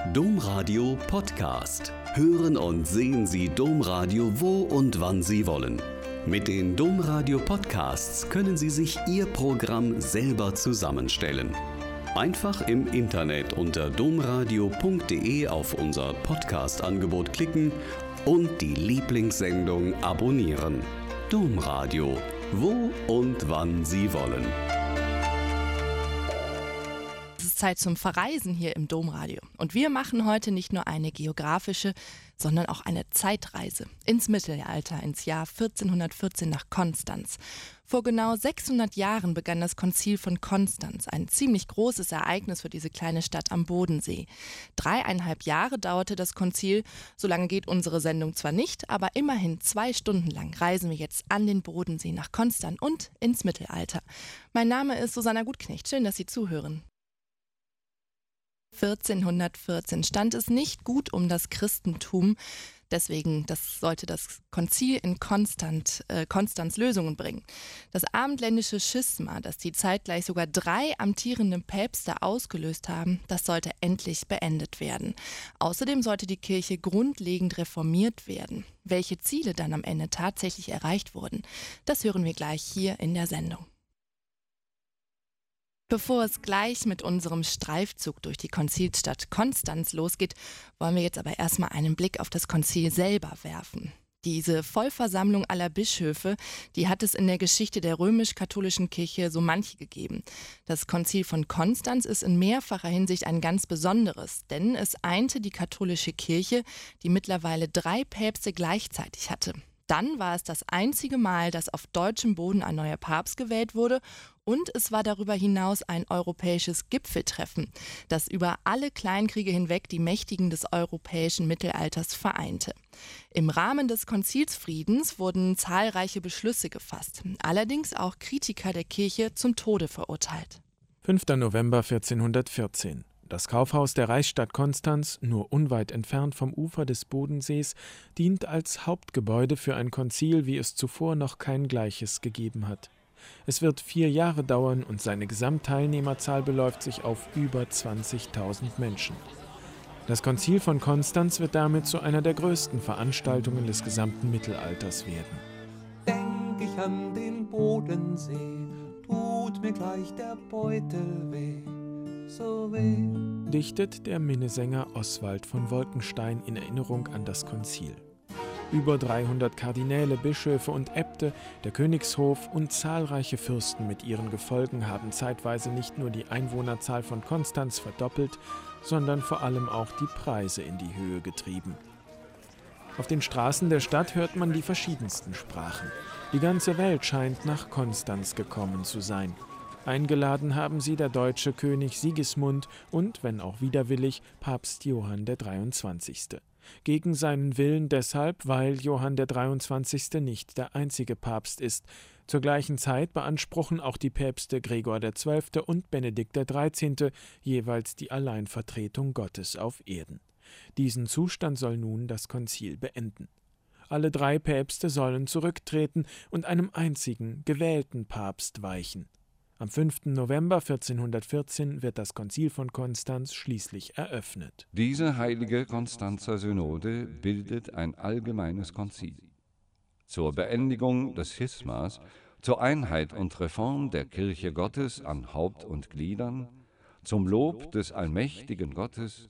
Domradio Podcast. Hören und sehen Sie Domradio wo und wann Sie wollen. Mit den Domradio Podcasts können Sie sich Ihr Programm selber zusammenstellen. Einfach im Internet unter domradio.de auf unser Podcast-Angebot klicken und die Lieblingssendung abonnieren. Domradio, wo und wann Sie wollen. Es ist Zeit zum Verreisen hier im Domradio. Und wir machen heute nicht nur eine geografische, sondern auch eine Zeitreise ins Mittelalter, ins Jahr 1414 nach Konstanz. Vor genau 600 Jahren begann das Konzil von Konstanz, ein ziemlich großes Ereignis für diese kleine Stadt am Bodensee. 3,5 Jahre dauerte das Konzil, so lange geht unsere Sendung zwar nicht, aber immerhin 2 Stunden lang reisen wir jetzt an den Bodensee nach Konstanz und ins Mittelalter. Mein Name ist Susanna Gutknecht, schön, dass Sie zuhören. 1414 stand es nicht gut um das Christentum. Deswegen sollte das Konzil in Konstanz Lösungen bringen. Das abendländische Schisma, das die zeitgleich sogar 3 amtierende Päpste ausgelöst haben, das sollte endlich beendet werden. Außerdem sollte die Kirche grundlegend reformiert werden. Welche Ziele dann am Ende tatsächlich erreicht wurden, das hören wir gleich hier in der Sendung. Bevor es gleich mit unserem Streifzug durch die Konzilsstadt Konstanz losgeht, wollen wir jetzt aber erstmal einen Blick auf das Konzil selber werfen. Diese Vollversammlung aller Bischöfe, die hat es in der Geschichte der römisch-katholischen Kirche so manche gegeben. Das Konzil von Konstanz ist in mehrfacher Hinsicht ein ganz besonderes, denn es einte die katholische Kirche, die mittlerweile 3 Päpste gleichzeitig hatte. Dann war es das einzige Mal, dass auf deutschem Boden ein neuer Papst gewählt wurde, und es war darüber hinaus ein europäisches Gipfeltreffen, das über alle Kleinkriege hinweg die Mächtigen des europäischen Mittelalters vereinte. Im Rahmen des Konzilsfriedens wurden zahlreiche Beschlüsse gefasst, allerdings auch Kritiker der Kirche zum Tode verurteilt. 5. November 1414. Das Kaufhaus der Reichsstadt Konstanz, nur unweit entfernt vom Ufer des Bodensees, dient als Hauptgebäude für ein Konzil, wie es zuvor noch kein gleiches gegeben hat. Es wird 4 Jahre dauern und seine Gesamtteilnehmerzahl beläuft sich auf über 20.000 Menschen. Das Konzil von Konstanz wird damit zu einer der größten Veranstaltungen des gesamten Mittelalters werden. Denk ich an den Bodensee, tut mir gleich der Beutel weh. So weh. Dichtet der Minnesänger Oswald von Wolkenstein in Erinnerung an das Konzil. Über 300 Kardinäle, Bischöfe und Äbte, der Königshof und zahlreiche Fürsten mit ihren Gefolgen haben zeitweise nicht nur die Einwohnerzahl von Konstanz verdoppelt, sondern vor allem auch die Preise in die Höhe getrieben. Auf den Straßen der Stadt hört man die verschiedensten Sprachen. Die ganze Welt scheint nach Konstanz gekommen zu sein. Eingeladen haben sie der deutsche König Sigismund und, wenn auch widerwillig, Papst Johann der 23. Gegen seinen Willen deshalb, weil Johann der 23. nicht der einzige Papst ist. Zur gleichen Zeit beanspruchen auch die Päpste Gregor XII. Und Benedikt XIII. Jeweils die Alleinvertretung Gottes auf Erden. Diesen Zustand soll nun das Konzil beenden. Alle 3 Päpste sollen zurücktreten und einem einzigen, gewählten Papst weichen. Am 5. November 1414 wird das Konzil von Konstanz schließlich eröffnet. Diese heilige Konstanzer Synode bildet ein allgemeines Konzil. Zur Beendigung des Schismas, zur Einheit und Reform der Kirche Gottes an Haupt und Gliedern, zum Lob des allmächtigen Gottes,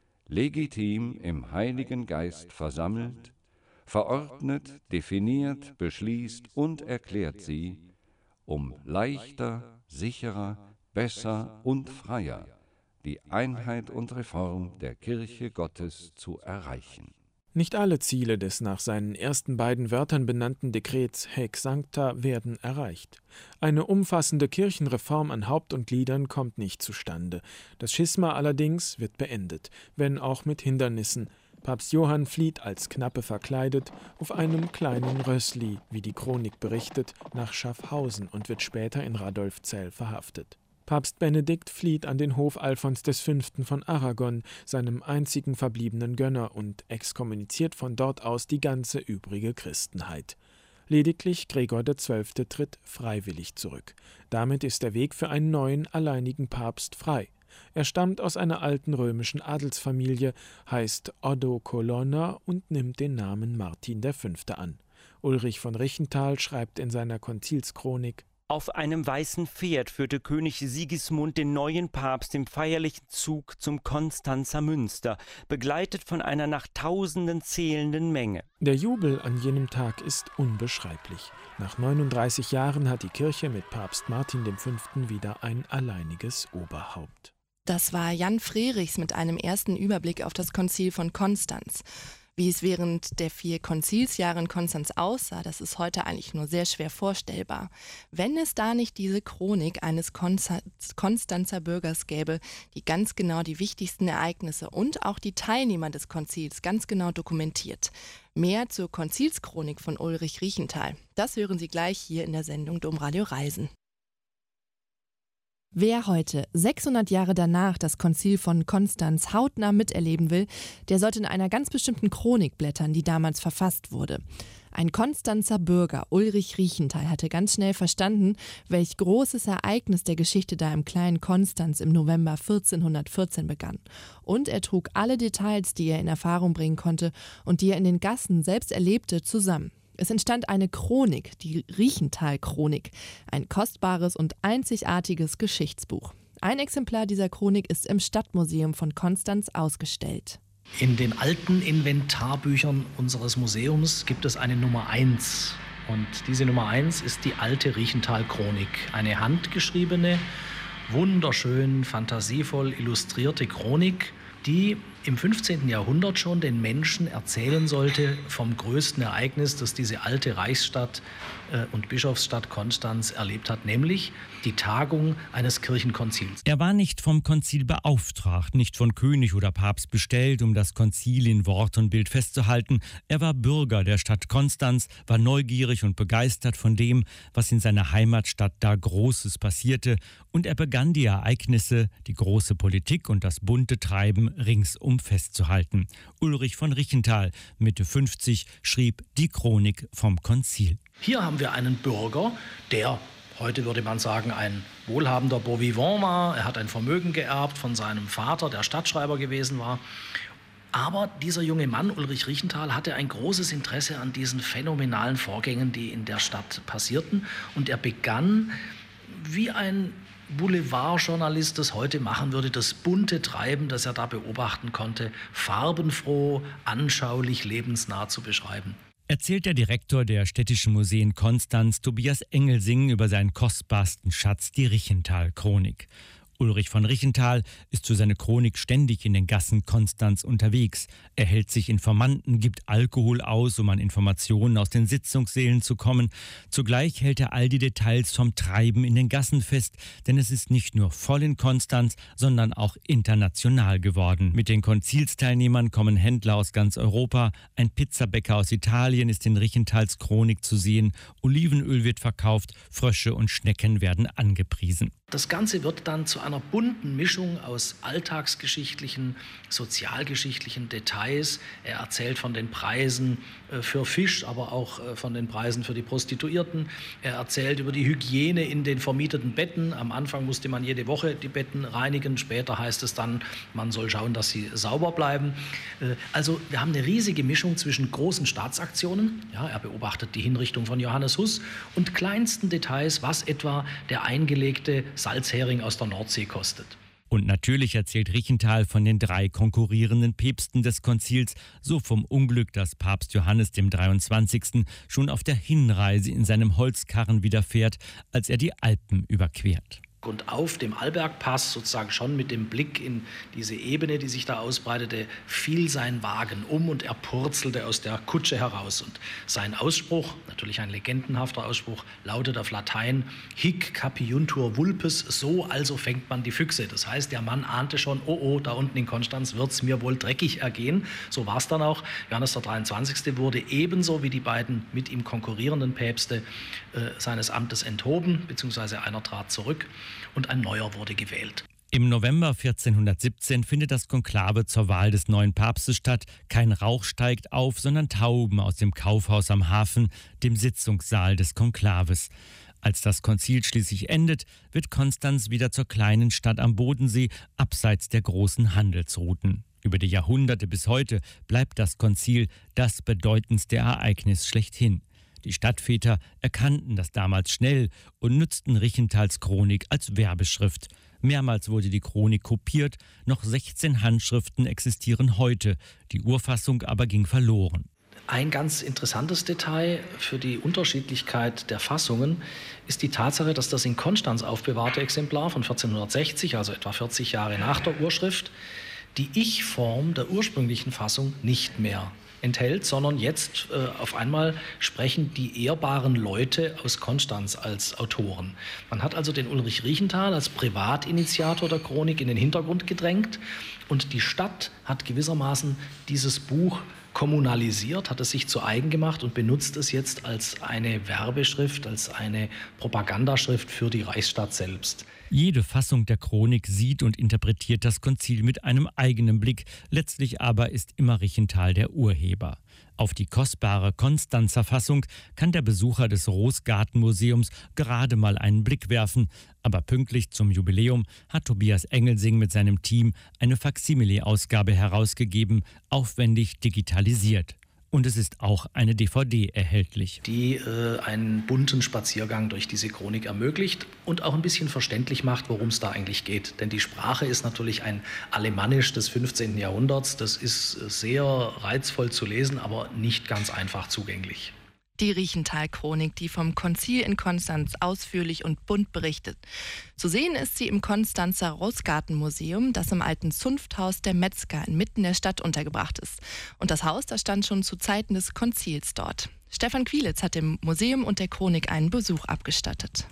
legitim im Heiligen Geist versammelt, verordnet, definiert, beschließt und erklärt sie, um leichter, sicherer, besser und freier die Einheit und Reform der Kirche Gottes zu erreichen. Nicht alle Ziele des nach seinen ersten beiden Wörtern benannten Dekrets Haec Sancta werden erreicht. Eine umfassende Kirchenreform an Haupt und Gliedern kommt nicht zustande. Das Schisma allerdings wird beendet, wenn auch mit Hindernissen. Papst Johann flieht als Knappe verkleidet auf einem kleinen Rössli, wie die Chronik berichtet, nach Schaffhausen und wird später in Radolfzell verhaftet. Papst Benedikt flieht an den Hof Alfons V. von Aragon, seinem einzigen verbliebenen Gönner, und exkommuniziert von dort aus die ganze übrige Christenheit. Lediglich Gregor XII. Tritt freiwillig zurück. Damit ist der Weg für einen neuen, alleinigen Papst frei. Er stammt aus einer alten römischen Adelsfamilie, heißt Oddo Colonna und nimmt den Namen Martin V. an. Ulrich von Richenthal schreibt in seiner Konzilschronik: Auf einem weißen Pferd führte König Sigismund den neuen Papst im feierlichen Zug zum Konstanzer Münster, begleitet von einer nach Tausenden zählenden Menge. Der Jubel an jenem Tag ist unbeschreiblich. Nach 39 Jahren hat die Kirche mit Papst Martin V. wieder ein alleiniges Oberhaupt. Das war Jan Frerichs mit einem ersten Überblick auf das Konzil von Konstanz. Wie es während der 4 Konzilsjahre in Konstanz aussah, das ist heute eigentlich nur sehr schwer vorstellbar. Wenn es da nicht diese Chronik eines Konstanzer Bürgers gäbe, die ganz genau die wichtigsten Ereignisse und auch die Teilnehmer des Konzils ganz genau dokumentiert. Mehr zur Konzilschronik von Ulrich Richenthal. Das hören Sie gleich hier in der Sendung Domradio Reisen. Wer heute, 600 Jahre danach, das Konzil von Konstanz hautnah miterleben will, der sollte in einer ganz bestimmten Chronik blättern, die damals verfasst wurde. Ein Konstanzer Bürger, Ulrich Richenthal, hatte ganz schnell verstanden, welch großes Ereignis der Geschichte da im kleinen Konstanz im November 1414 begann. Und er trug alle Details, die er in Erfahrung bringen konnte und die er in den Gassen selbst erlebte, zusammen. Es entstand eine Chronik, die Richenthal-Chronik, ein kostbares und einzigartiges Geschichtsbuch. Ein Exemplar dieser Chronik ist im Stadtmuseum von Konstanz ausgestellt. In den alten Inventarbüchern unseres Museums gibt es eine Nummer 1. Und diese Nummer 1 ist die alte Richenthal-Chronik. Eine handgeschriebene, wunderschön, fantasievoll illustrierte Chronik, die im 15. Jahrhundert schon den Menschen erzählen sollte vom größten Ereignis, das diese alte Reichsstadt und Bischofsstadt Konstanz erlebt hat, nämlich die Tagung eines Kirchenkonzils. Er war nicht vom Konzil beauftragt, nicht von König oder Papst bestellt, um das Konzil in Wort und Bild festzuhalten. Er war Bürger der Stadt Konstanz, war neugierig und begeistert von dem, was in seiner Heimatstadt da Großes passierte, und er begann die Ereignisse, die große Politik und das bunte Treiben ringsum festzuhalten. Ulrich von Richenthal, Mitte 50, schrieb die Chronik vom Konzil. Hier haben wir einen Bürger, der, heute würde man sagen, ein wohlhabender Beau vivant war. Er hat ein Vermögen geerbt von seinem Vater, der Stadtschreiber gewesen war. Aber dieser junge Mann, Ulrich Richenthal, hatte ein großes Interesse an diesen phänomenalen Vorgängen, die in der Stadt passierten. Und er begann, wie ein Boulevardjournalist das heute machen würde, das bunte Treiben, das er da beobachten konnte, farbenfroh, anschaulich, lebensnah zu beschreiben. Erzählt der Direktor der Städtischen Museen Konstanz, Tobias Engelsing, über seinen kostbarsten Schatz, die Richenthal-Chronik. Ulrich von Richenthal ist für seine Chronik ständig in den Gassen Konstanz unterwegs. Er hält sich Informanten, gibt Alkohol aus, um an Informationen aus den Sitzungssälen zu kommen. Zugleich hält er all die Details vom Treiben in den Gassen fest, denn es ist nicht nur voll in Konstanz, sondern auch international geworden. Mit den Konzilsteilnehmern kommen Händler aus ganz Europa. Ein Pizzabäcker aus Italien ist in Richenthals Chronik zu sehen. Olivenöl wird verkauft, Frösche und Schnecken werden angepriesen. Das Ganze wird dann zu einer bunten Mischung aus alltagsgeschichtlichen, sozialgeschichtlichen Details. Er erzählt von den Preisen für Fisch, aber auch von den Preisen für die Prostituierten. Er erzählt über die Hygiene in den vermieteten Betten. Am Anfang musste man jede Woche die Betten reinigen. Später heißt es dann, man soll schauen, dass sie sauber bleiben. Also wir haben eine riesige Mischung zwischen großen Staatsaktionen. Ja, er beobachtet die Hinrichtung von Johannes Hus und kleinsten Details, was etwa der eingelegte Salzhering aus der Nordsee kostet. Und natürlich erzählt Richenthal von den 3 konkurrierenden Päpsten des Konzils, so vom Unglück, das Papst Johannes dem 23. schon auf der Hinreise in seinem Holzkarren widerfährt, als er die Alpen überquert. Und auf dem Arlbergpass, sozusagen schon mit dem Blick in diese Ebene, die sich da ausbreitete, fiel sein Wagen um und er purzelte aus der Kutsche heraus. Und sein Ausspruch, natürlich ein legendenhafter Ausspruch, lautet auf Latein: Hic capiuntur vulpes, so also fängt man die Füchse. Das heißt, der Mann ahnte schon, oh, da unten in Konstanz wird es mir wohl dreckig ergehen. So war es dann auch. Johannes der 23. wurde ebenso wie die beiden mit ihm konkurrierenden Päpste seines Amtes enthoben, beziehungsweise einer trat zurück und ein neuer wurde gewählt. Im November 1417 findet das Konklave zur Wahl des neuen Papstes statt. Kein Rauch steigt auf, sondern Tauben aus dem Kaufhaus am Hafen, dem Sitzungssaal des Konklaves. Als das Konzil schließlich endet, wird Konstanz wieder zur kleinen Stadt am Bodensee, abseits der großen Handelsrouten. Über die Jahrhunderte bis heute bleibt das Konzil das bedeutendste Ereignis schlechthin. Die Stadtväter erkannten das damals schnell und nutzten Richentals Chronik als Werbeschrift. Mehrmals wurde die Chronik kopiert, noch 16 Handschriften existieren heute, die Urfassung aber ging verloren. Ein ganz interessantes Detail für die Unterschiedlichkeit der Fassungen ist die Tatsache, dass das in Konstanz aufbewahrte Exemplar von 1460, also etwa 40 Jahre nach der Urschrift, die Ich-Form der ursprünglichen Fassung nicht mehr enthält, sondern jetzt auf einmal sprechen die ehrbaren Leute aus Konstanz als Autoren. Man hat also den Ulrich Riechenthal als Privatinitiator der Chronik in den Hintergrund gedrängt und die Stadt hat gewissermaßen dieses Buch kommunalisiert, hat es sich zu eigen gemacht und benutzt es jetzt als eine Werbeschrift, als eine Propagandaschrift für die Reichsstadt selbst. Jede Fassung der Chronik sieht und interpretiert das Konzil mit einem eigenen Blick. Letztlich aber ist immer Riechenthal der Urheber. Auf die kostbare Konstanzer Fassung kann der Besucher des Roosgartenmuseums gerade mal einen Blick werfen. Aber pünktlich zum Jubiläum hat Tobias Engelsing mit seinem Team eine Faksimile-Ausgabe herausgegeben, aufwendig digitalisiert. Und es ist auch eine DVD erhältlich, die einen bunten Spaziergang durch diese Chronik ermöglicht und auch ein bisschen verständlich macht, worum es da eigentlich geht. Denn die Sprache ist natürlich ein Alemannisch des 15. Jahrhunderts. Das ist sehr reizvoll zu lesen, aber nicht ganz einfach zugänglich. Die Riechenthal-Chronik, die vom Konzil in Konstanz ausführlich und bunt berichtet. Zu sehen ist sie im Konstanzer Roosgartenmuseum, das im alten Zunfthaus der Metzger inmitten der Stadt untergebracht ist. Und das Haus, das stand schon zu Zeiten des Konzils dort. Stefan Quielitz hat dem Museum und der Chronik einen Besuch abgestattet.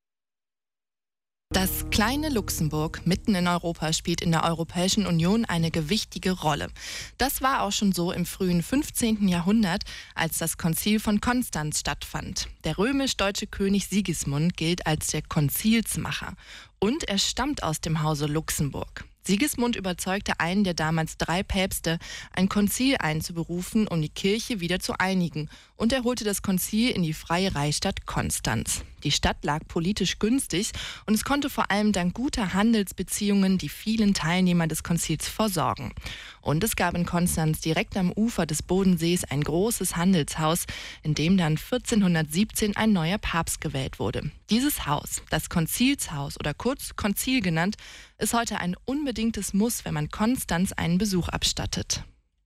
Das kleine Luxemburg mitten in Europa spielt in der Europäischen Union eine gewichtige Rolle. Das war auch schon so im frühen 15. Jahrhundert, als das Konzil von Konstanz stattfand. Der römisch-deutsche König Sigismund gilt als der Konzilsmacher und er stammt aus dem Hause Luxemburg. Sigismund überzeugte einen der damals 3 Päpste, ein Konzil einzuberufen, um die Kirche wieder zu einigen, und er holte das Konzil in die freie Reichsstadt Konstanz. Die Stadt lag politisch günstig und es konnte vor allem dank guter Handelsbeziehungen die vielen Teilnehmer des Konzils versorgen. Und es gab in Konstanz direkt am Ufer des Bodensees ein großes Handelshaus, in dem dann 1417 ein neuer Papst gewählt wurde. Dieses Haus, das Konzilshaus oder kurz Konzil genannt, ist heute ein unbedingtes Muss, wenn man Konstanz einen Besuch abstattet.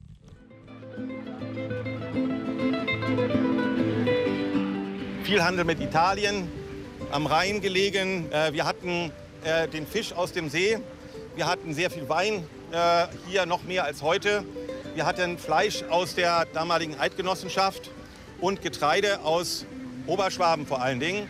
Viel Handel mit Italien, am Rhein gelegen. Wir hatten den Fisch aus dem See. Wir hatten sehr viel Wein, hier noch mehr als heute. Wir hatten Fleisch aus der damaligen Eidgenossenschaft und Getreide aus Oberschwaben vor allen Dingen.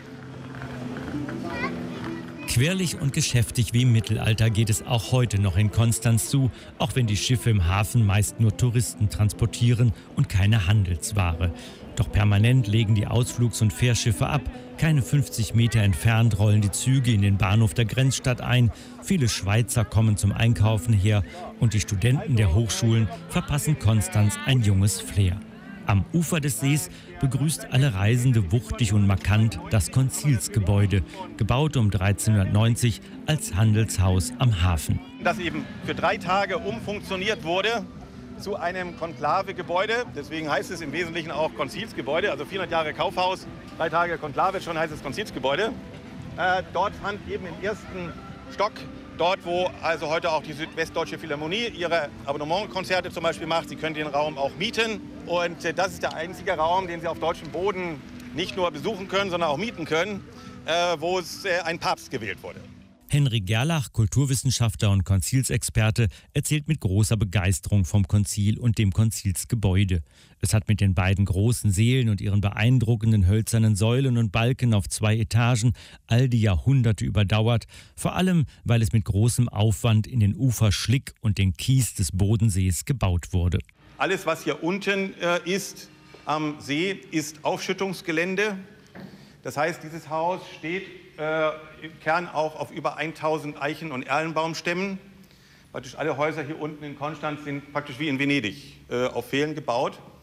Quirlig und geschäftig wie im Mittelalter geht es auch heute noch in Konstanz zu, auch wenn die Schiffe im Hafen meist nur Touristen transportieren und keine Handelsware. Doch permanent legen die Ausflugs- und Fährschiffe ab. Keine 50 Meter entfernt rollen die Züge in den Bahnhof der Grenzstadt ein. Viele Schweizer kommen zum Einkaufen her und die Studenten der Hochschulen verpassen Konstanz ein junges Flair. Am Ufer des Sees begrüßt alle Reisende wuchtig und markant das Konzilsgebäude, gebaut um 1390 als Handelshaus am Hafen. Das eben für 3 Tage umfunktioniert wurde zu einem Konklavegebäude. Deswegen heißt es im Wesentlichen auch Konzilsgebäude, also 400 Jahre Kaufhaus, 3 Tage Konklave, schon heißt es Konzilsgebäude. Dort fand eben im ersten Stock, dort wo also heute auch die Südwestdeutsche Philharmonie ihre Abonnementkonzerte zum Beispiel macht. Sie können den Raum auch mieten und das ist der einzige Raum, den Sie auf deutschem Boden nicht nur besuchen können, sondern auch mieten können, wo es ein Papst gewählt wurde. Henry Gerlach, Kulturwissenschaftler und Konzilsexperte, erzählt mit großer Begeisterung vom Konzil und dem Konzilsgebäude. Es hat mit den beiden großen Sälen und ihren beeindruckenden hölzernen Säulen und Balken auf 2 Etagen all die Jahrhunderte überdauert, vor allem weil es mit großem Aufwand in den Uferschlick und den Kies des Bodensees gebaut wurde. Alles, was hier unten ist am See, ist Aufschüttungsgelände. Das heißt, dieses Haus steht im Kern auch auf über 1000 Eichen- und Erlenbaumstämmen. Praktisch alle Häuser hier unten in Konstanz sind praktisch wie in Venedig auf Pfählen gebaut.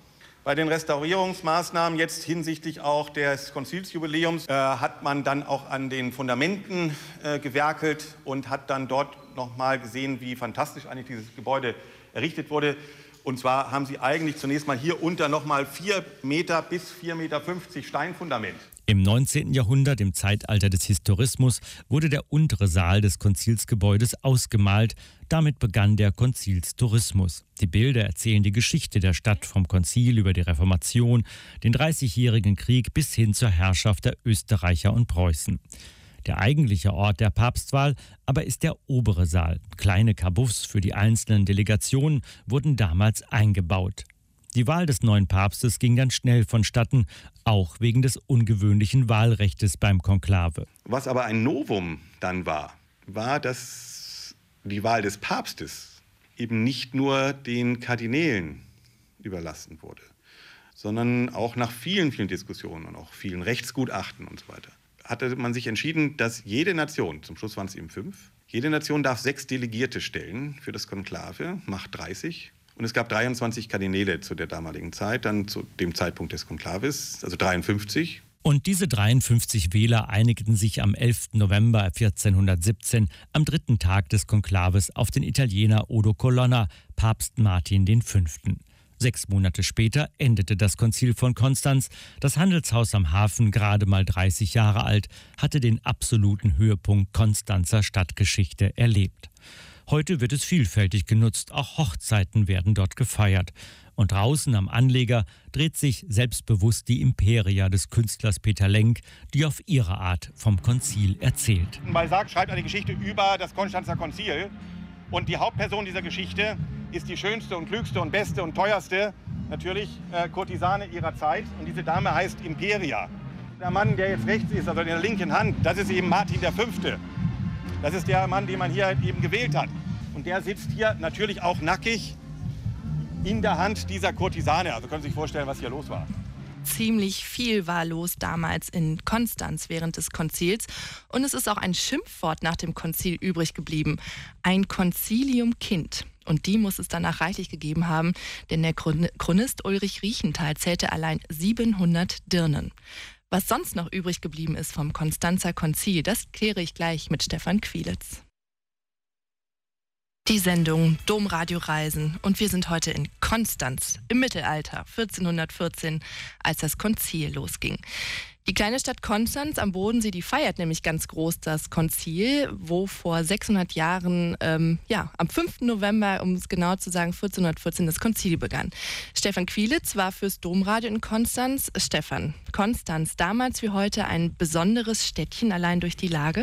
Bei den Restaurierungsmaßnahmen jetzt hinsichtlich auch des Konzilsjubiläums hat man dann auch an den Fundamenten gewerkelt und hat dann dort nochmal gesehen, wie fantastisch eigentlich dieses Gebäude errichtet wurde. Und zwar haben sie eigentlich zunächst mal hier unter nochmal 4 Meter bis 4,50 Meter Steinfundament. Im 19. Jahrhundert, im Zeitalter des Historismus, wurde der untere Saal des Konzilsgebäudes ausgemalt. Damit begann der Konzilstourismus. Die Bilder erzählen die Geschichte der Stadt vom Konzil über die Reformation, den Dreißigjährigen Krieg bis hin zur Herrschaft der Österreicher und Preußen. Der eigentliche Ort der Papstwahl aber ist der obere Saal. Kleine Kabuffs für die einzelnen Delegationen wurden damals eingebaut. Die Wahl des neuen Papstes ging dann schnell vonstatten, auch wegen des ungewöhnlichen Wahlrechtes beim Konklave. Was aber ein Novum dann war, dass die Wahl des Papstes eben nicht nur den Kardinälen überlassen wurde, sondern auch nach vielen, vielen Diskussionen und auch vielen Rechtsgutachten und so weiter, hatte man sich entschieden, dass jede Nation, zum Schluss waren es eben 5, jede Nation darf 6 Delegierte stellen für das Konklave, macht 30. Und es gab 23 Kardinäle zu der damaligen Zeit, dann zu dem Zeitpunkt des Konklaves, also 53. Und diese 53 Wähler einigten sich am 11. November 1417, am 3. Tag des Konklaves, auf den Italiener Odo Colonna, Papst Martin V. 6 Monate später endete das Konzil von Konstanz. Das Handelshaus am Hafen, gerade mal 30 Jahre alt, hatte den absoluten Höhepunkt Konstanzer Stadtgeschichte erlebt. Heute wird es vielfältig genutzt, auch Hochzeiten werden dort gefeiert. Und draußen am Anleger dreht sich selbstbewusst die Imperia des Künstlers Peter Lenk, die auf ihre Art vom Konzil erzählt. Balzac schreibt eine Geschichte über das Konstanzer Konzil. Und die Hauptperson dieser Geschichte ist die schönste und klügste und beste und teuerste, natürlich Kurtisane ihrer Zeit. Und diese Dame heißt Imperia. Der Mann, der jetzt rechts ist, also in der linken Hand, das ist eben Martin V. Das ist der Mann, den man hier eben gewählt hat. Und der sitzt hier natürlich auch nackig in der Hand dieser Kurtisane. Also können Sie sich vorstellen, was hier los war. Ziemlich viel war los damals in Konstanz während des Konzils. Und es ist auch ein Schimpfwort nach dem Konzil übrig geblieben. Ein Concilium Kind. Und die muss es danach reichlich gegeben haben, denn der Chronist Ulrich Riechenthal zählte allein 700 Dirnen. Was sonst noch übrig geblieben ist vom Konstanzer Konzil, das kläre ich gleich mit Stefan Quilitz. Die Sendung Domradio Reisen und wir sind heute in Konstanz im Mittelalter, 1414, als das Konzil losging. Die kleine Stadt Konstanz am Bodensee, die feiert nämlich ganz groß das Konzil, wo vor 600 Jahren, am 5. November, um es genau zu sagen, 1414 das Konzil begann. Stefan Quilitz war fürs Domradio in Konstanz. Stefan, Konstanz, damals wie heute ein besonderes Städtchen, allein durch die Lage?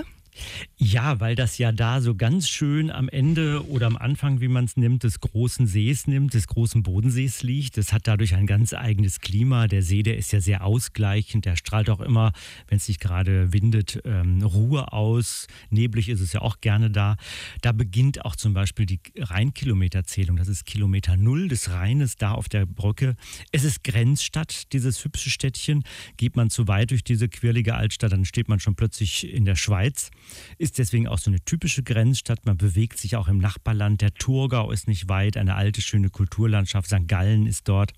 Ja, weil das ja da so ganz schön am Ende oder am Anfang, wie man es nimmt, des großen Sees nimmt, des großen Bodensees liegt. Es hat dadurch ein ganz eigenes Klima. Der See, der ist ja sehr ausgleichend. Der strahlt auch immer, wenn es nicht gerade windet, Ruhe aus. Neblig ist es ja auch gerne da. Da beginnt auch zum Beispiel die Rheinkilometerzählung. Das ist Kilometer 0 des Rheines da auf der Brücke. Es ist Grenzstadt, dieses hübsche Städtchen. Geht man zu weit durch diese quirlige Altstadt, dann steht man schon plötzlich in der Schweiz. Ist deswegen auch so eine typische Grenzstadt. Man bewegt sich auch im Nachbarland. Der Thurgau ist nicht weit, eine alte, schöne Kulturlandschaft. St. Gallen ist dort.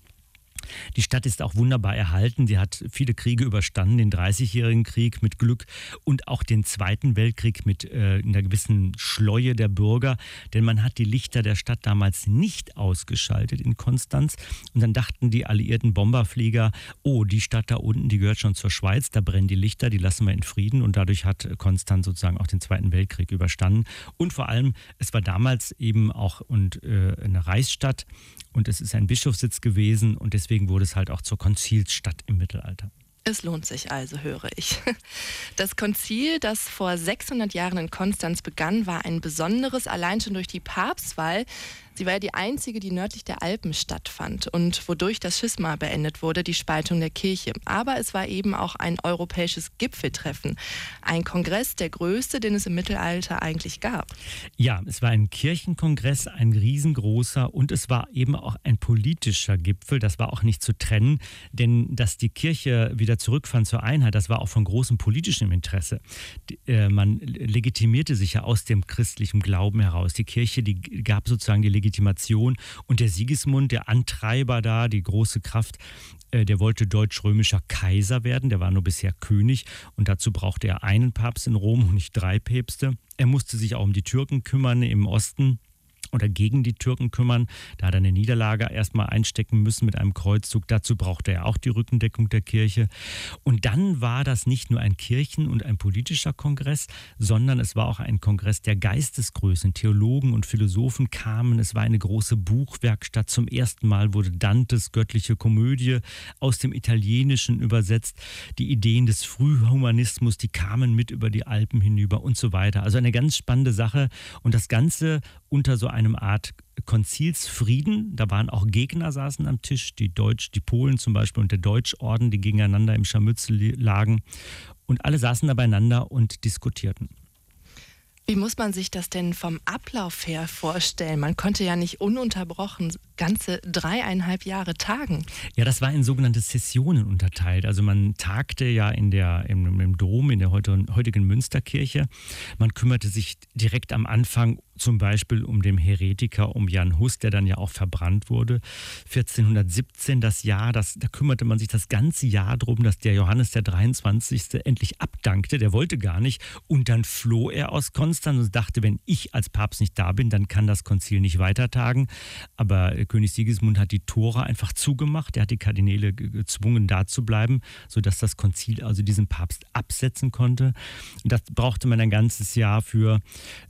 Die Stadt ist auch wunderbar erhalten. Sie hat viele Kriege überstanden, den 30-jährigen Krieg mit Glück und auch den Zweiten Weltkrieg mit einer gewissen Schleue der Bürger. Denn man hat die Lichter der Stadt damals nicht ausgeschaltet in Konstanz. Und dann dachten die alliierten Bomberflieger, oh, die Stadt da unten, die gehört schon zur Schweiz, da brennen die Lichter, die lassen wir in Frieden. Und dadurch hat Konstanz sozusagen auch den Zweiten Weltkrieg überstanden. Und vor allem, es war damals eben auch eine Reichsstadt und es ist ein Bischofssitz gewesen und deswegen wurde es halt auch zur Konzilsstadt im Mittelalter. Es lohnt sich also, höre ich. Das Konzil, das vor 600 Jahren in Konstanz begann, war ein besonderes, allein schon durch die Papstwahl. Sie war ja die einzige, die nördlich der Alpen stattfand und wodurch das Schisma beendet wurde, die Spaltung der Kirche. Aber es war eben auch ein europäisches Gipfeltreffen. Ein Kongress, der größte, den es im Mittelalter eigentlich gab. Ja, es war ein Kirchenkongress, ein riesengroßer und es war eben auch ein politischer Gipfel. Das war auch nicht zu trennen, denn dass die Kirche wieder zurückfand zur Einheit, das war auch von großem politischem Interesse. Man legitimierte sich ja aus dem christlichen Glauben heraus. Die Kirche, die gab sozusagen die Legitimation Legitimation. Und der Sigismund, der Antreiber da, die große Kraft, der wollte deutsch-römischer Kaiser werden, der war nur bisher König und dazu brauchte er einen Papst in Rom und nicht 3 Päpste. Er musste sich auch um die Türken kümmern im Osten oder gegen die Türken kümmern. Da hat er eine Niederlage erstmal einstecken müssen mit einem Kreuzzug. Dazu brauchte er auch die Rückendeckung der Kirche. Und dann war das nicht nur ein Kirchen- und ein politischer Kongress, sondern es war auch ein Kongress der Geistesgrößen. Theologen und Philosophen kamen. Es war eine große Buchwerkstatt. Zum ersten Mal wurde Dantes Göttliche Komödie aus dem Italienischen übersetzt. Die Ideen des Frühhumanismus, die kamen mit über die Alpen hinüber und so weiter. Also eine ganz spannende Sache. Und das Ganze unter so einem Art Konzilsfrieden. Da waren auch Gegner, saßen am Tisch, die Polen zum Beispiel und der Deutschorden, die gegeneinander im Scharmützel lagen. Und alle saßen da beieinander und diskutierten. Wie muss man sich das denn vom Ablauf her vorstellen? Man konnte ja nicht ununterbrochen ganze 3,5 Jahre tagen. Ja, das war in sogenannte Sessionen unterteilt. Also man tagte ja im Dom, in der heutigen Münsterkirche. Man kümmerte sich direkt am Anfang zum Beispiel um den Heretiker, um Jan Hus, der dann ja auch verbrannt wurde. 1417, das Jahr, da kümmerte man sich das ganze Jahr darum, dass der Johannes der 23. endlich abdankte. Der wollte gar nicht. Und dann floh er aus Konstanz und dachte, wenn ich als Papst nicht da bin, dann kann das Konzil nicht weitertagen. Aber König Sigismund hat die Tore einfach zugemacht. Er hat die Kardinäle gezwungen, da zu bleiben, sodass das Konzil also diesen Papst absetzen konnte. Und das brauchte man ein ganzes Jahr für.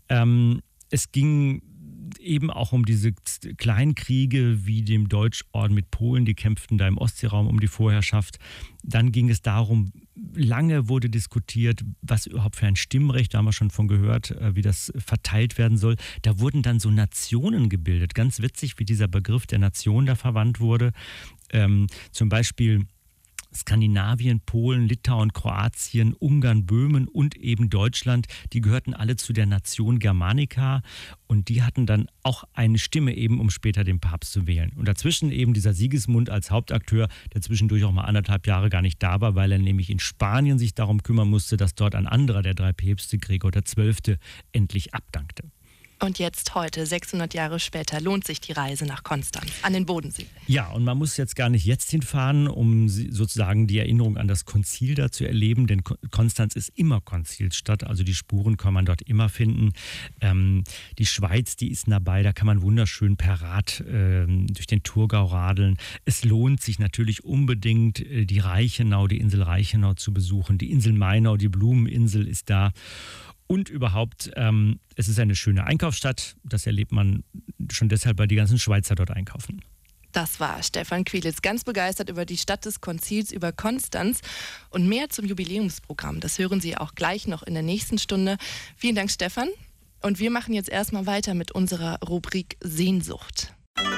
Es ging eben auch um diese Kleinkriege wie dem Deutschorden mit Polen, die kämpften da im Ostseeraum um die Vorherrschaft. Dann ging es darum, lange wurde diskutiert, was überhaupt für ein Stimmrecht, da haben wir schon von gehört, wie das verteilt werden soll. Da wurden dann so Nationen gebildet. Ganz witzig, wie dieser Begriff der Nation da verwandt wurde. Zum Beispiel Skandinavien, Polen, Litauen, Kroatien, Ungarn, Böhmen und eben Deutschland, die gehörten alle zu der Nation Germanica und die hatten dann auch eine Stimme eben, um später den Papst zu wählen. Und dazwischen eben dieser Sigismund als Hauptakteur, der zwischendurch auch mal 1,5 Jahre gar nicht da war, weil er nämlich in Spanien sich darum kümmern musste, dass dort ein anderer der 3 Päpste, Gregor XII., endlich abdankte. Und jetzt heute, 600 Jahre später, lohnt sich die Reise nach Konstanz, an den Bodensee. Ja, und man muss jetzt gar nicht jetzt hinfahren, um sozusagen die Erinnerung an das Konzil da zu erleben, denn Konstanz ist immer Konzilsstadt, also die Spuren kann man dort immer finden. Die Schweiz, die ist dabei, da kann man wunderschön per Rad durch den Thurgau radeln. Es lohnt sich natürlich unbedingt, die Reichenau, die Insel Reichenau zu besuchen. Die Insel Mainau, die Blumeninsel ist da. Und überhaupt, es ist eine schöne Einkaufsstadt. Das erlebt man schon deshalb, weil die ganzen Schweizer dort einkaufen. Das war Stefan Quilitz, ganz begeistert über die Stadt des Konzils, über Konstanz. Und mehr zum Jubiläumsprogramm, das hören Sie auch gleich noch in der nächsten Stunde. Vielen Dank, Stefan. Und wir machen jetzt erstmal weiter mit unserer Rubrik Sehnsucht.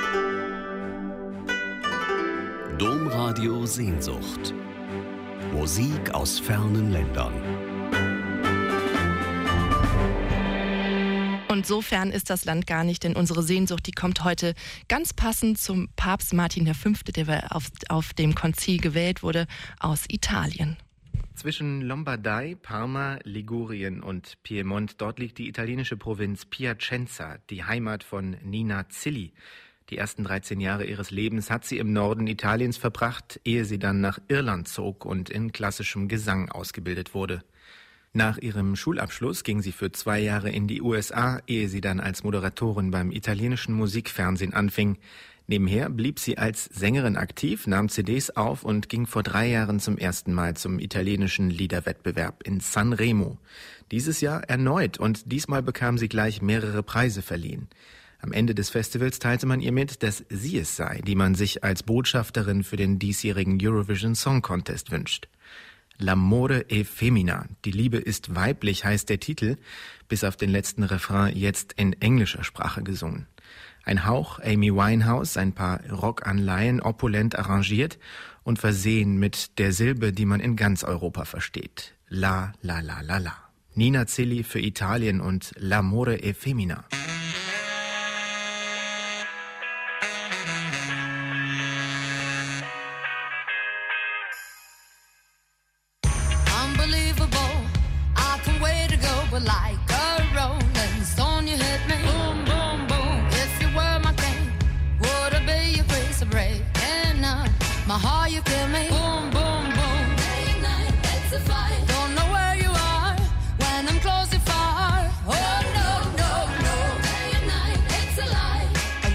Domradio Sehnsucht. Musik aus fernen Ländern. Und sofern ist das Land gar nicht, denn unsere Sehnsucht, die kommt heute ganz passend zum Papst Martin V., der auf dem Konzil gewählt wurde, aus Italien. Zwischen Lombardei, Parma, Ligurien und Piemont, dort liegt die italienische Provinz Piacenza, die Heimat von Nina Zilli. Die ersten 13 Jahre ihres Lebens hat sie im Norden Italiens verbracht, ehe sie dann nach Irland zog und in klassischem Gesang ausgebildet wurde. Nach ihrem Schulabschluss ging sie für 2 Jahre in die USA, ehe sie dann als Moderatorin beim italienischen Musikfernsehen anfing. Nebenher blieb sie als Sängerin aktiv, nahm CDs auf und ging vor 3 Jahren zum ersten Mal zum italienischen Liederwettbewerb in Sanremo. Dieses Jahr erneut und diesmal bekam sie gleich mehrere Preise verliehen. Am Ende des Festivals teilte man ihr mit, dass sie es sei, die man sich als Botschafterin für den diesjährigen Eurovision Song Contest wünscht. L'amore è femmina, die Liebe ist weiblich, heißt der Titel, bis auf den letzten Refrain jetzt in englischer Sprache gesungen. Ein Hauch Amy Winehouse, ein paar Rockanleihen opulent arrangiert und versehen mit der Silbe, die man in ganz Europa versteht. La, la, la, la, la. Nina Zilli für Italien und L'amore è femmina. Like a rolling stone, you hit me. Boom, boom, boom. If you were my